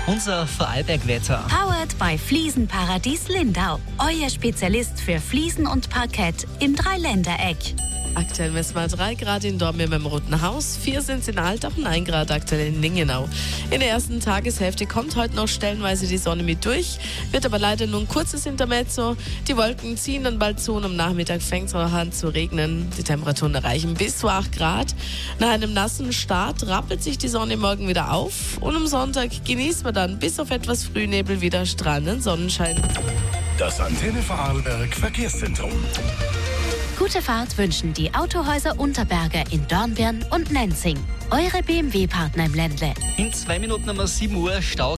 Unser Vorarlberg-Wetter. Powered by Fliesenparadies Lindau. Euer Spezialist für Fliesen und Parkett im Dreiländereck. Aktuell messen wir 3 Grad in Dortmund beim Roten Haus, 4 sind es in Altach und 1 Grad aktuell in Lingenau. In der ersten Tageshälfte kommt heute noch stellenweise die Sonne mit durch, wird aber leider nur ein kurzes Intermezzo. Die Wolken ziehen dann bald zu und am Nachmittag fängt es auch an zu regnen. Die Temperaturen erreichen bis zu 8 Grad. Nach einem nassen Start rappelt sich die Sonne morgen wieder auf und am Sonntag genießt man dann bis auf etwas Frühnebel wieder strahlenden Sonnenschein. Das Antenne Vorarlberg Verkehrszentrum. Gute Fahrt wünschen die Autohäuser Unterberger in Dornbirn und Nenzing. Eure BMW-Partner im Ländle. In 2 Minuten um 7 Uhr Stau.